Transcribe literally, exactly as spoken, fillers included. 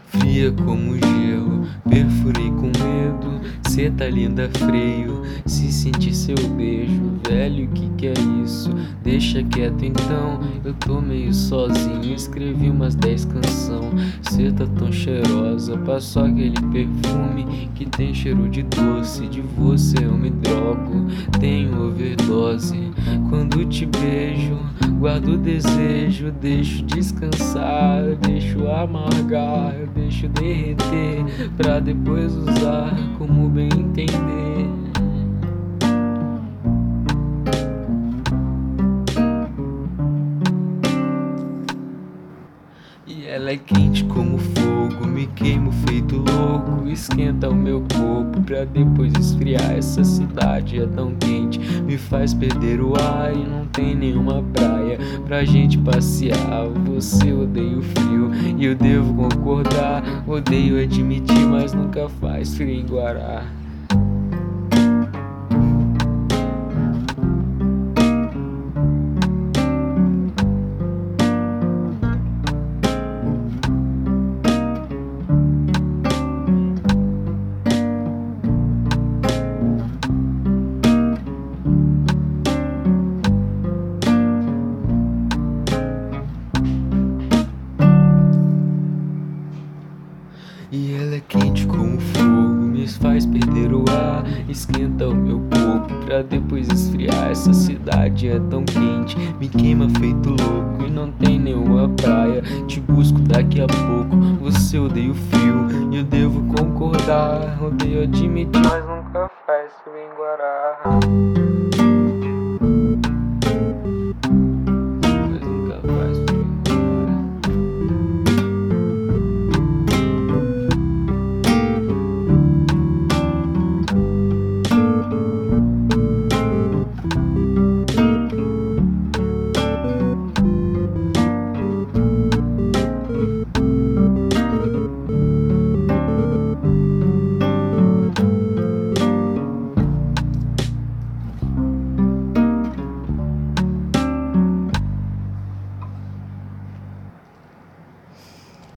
Fria como gelo, perfurei com medo. Cê tá linda, freio, se sentir seu beijo. Velho, que que é isso? Deixa quieto então, eu tô meio sozinho. Escrevi umas dez canção. Cê tá tão cheirosa, passou aquele perfume que tem cheiro de doce. De você eu me drogo, tenho overdose. Quando te beijo, guardo o desejo. Deixo descansar, eu deixo amargar, eu deixo derreter, pra depois usar como bem entender. E ela é quente como fogo, me queimo feito louco. Esquenta o meu corpo pra depois esfriar. Essa cidade é tão quente, me faz perder o ar. E não tem nenhuma praia pra gente passear. Você odeia o frio e eu devo concordar. Odeio admitir, mas nunca faz frio em Guará. E ela é quente como fogo, me faz perder o ar. Esquenta o meu corpo pra depois esfriar. Essa cidade é tão quente, me queima feito louco. E não tem nenhuma praia, te busco daqui a pouco. Você odeia o frio e eu devo concordar. Odeio admitir, mas nunca faz frio em Guará.